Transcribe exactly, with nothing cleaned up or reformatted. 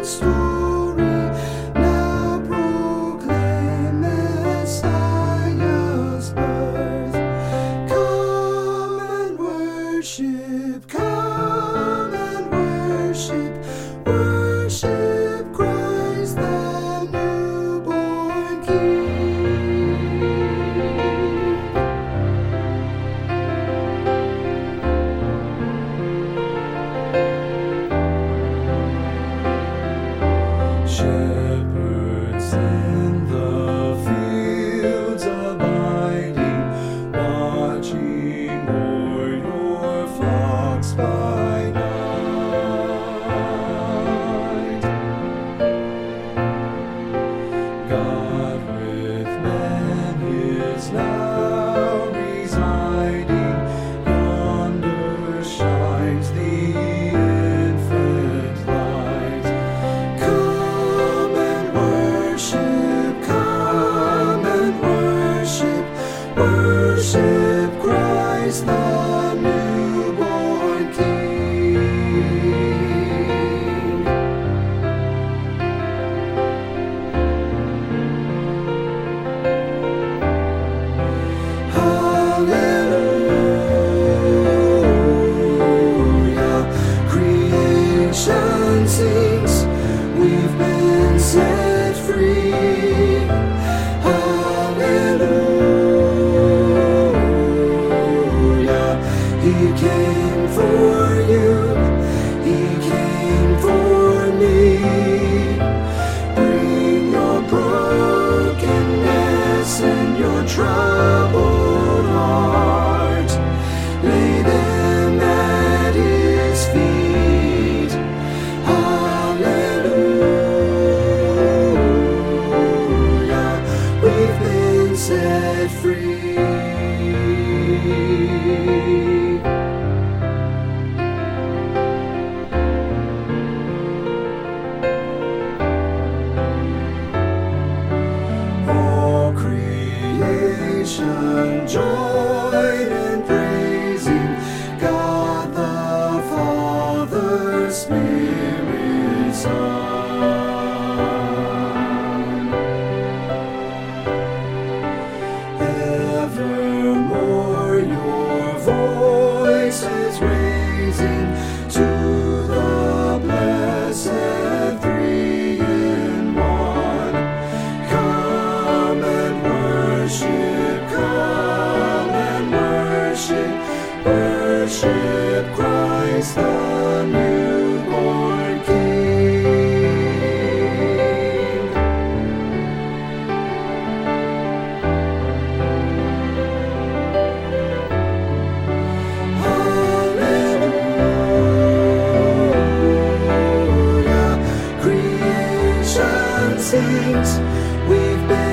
story. Now proclaim Messiah's birth. Come and worship, come and worship, worship Christ the newborn King. Shepherds in the fields abiding, watching o'er your flocks by night. God with men is now residing, yonder shines the infant light. Come and worship, come and worship, worship Christ the newborn King. Hallelujah, creation sings, we've been set free. Hallelujah, He came for you, He came for me. Bring your brokenness and your troubled heart, lay them at His feet. Hallelujah, we've been set free. All creation joined in praising God the Father, Spirit, Son. Evermore your voice is raising to the blessed three in one. Come and worship, come and worship, worship Christ the newborn King. Hallelujah, creation sings, we've been